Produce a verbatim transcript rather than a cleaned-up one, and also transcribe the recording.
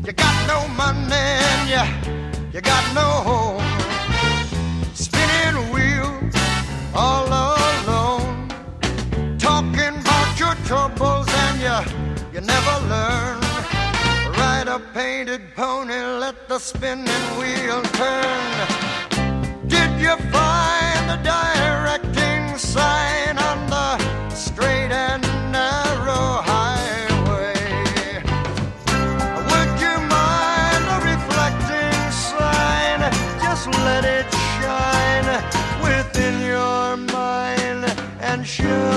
You got no money and you, you got no home. Spinning wheels all alone. Talking about your troubles and you, you never learn. Ride a painted pony, let the spinning wheel turn. Did you find the directing sign on the straight and narrow highway? Would you mind a reflecting sign? Just let it shine within your mind and show